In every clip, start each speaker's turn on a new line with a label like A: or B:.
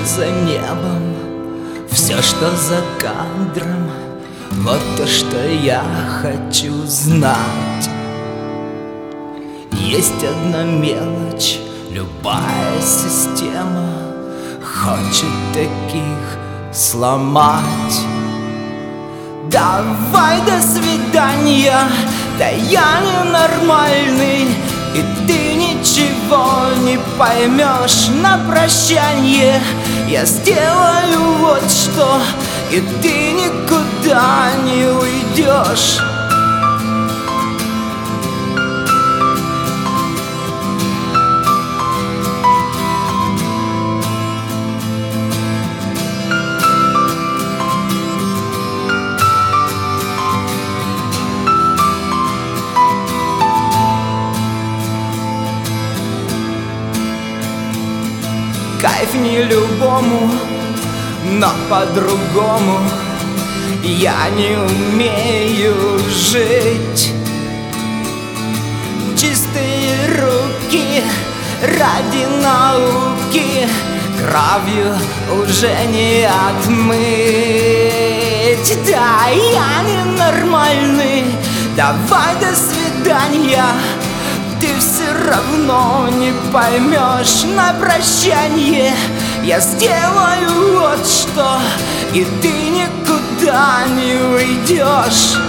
A: за небом, все, что за кадром, вот то, что я хочу знать. Есть одна мелочь, любая система хочет таких сломать. Давай, до свидания, да я ненормальный, и ты ничего не поймешь на прощанье. Я сделаю вот что, и ты никуда не уйдешь. Кайф не любому, но по-другому я не умею жить. Чистые руки ради науки кровью уже не отмыть. Да, я ненормальный, давай, до свидания. Ты все равно не поймешь на прощанье. Я сделаю вот что, и ты никуда не уйдешь.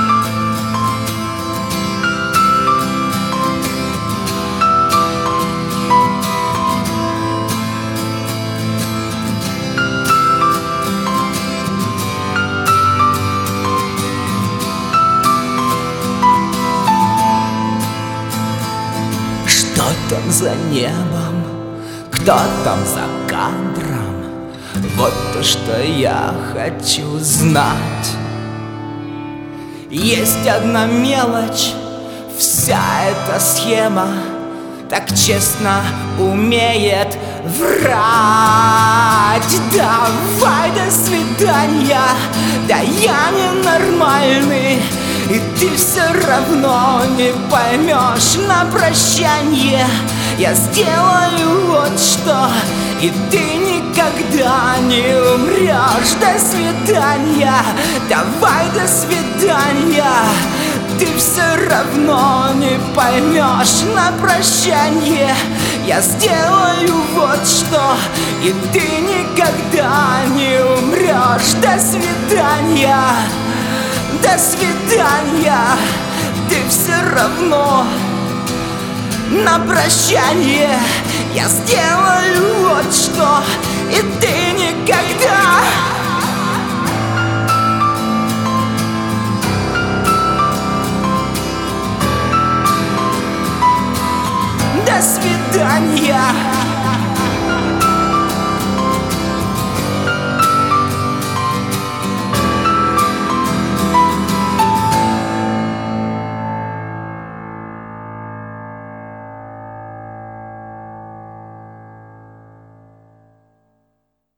A: Что там за небом, кто там за кадром, вот то, что я хочу знать. Есть одна мелочь, вся эта схема так честно умеет врать. Давай, до свидания, да я ненормальный, и ты все равно не поймешь на прощанье. Я сделаю вот что, и ты никогда не умрешь. До свидания, давай, до свидания. Ты все равно не поймешь на прощанье. Я сделаю вот что, и ты никогда не умрешь. До свидания, до свидания. Ты все равно на прощанье. Я сделаю вот что, и ты никогда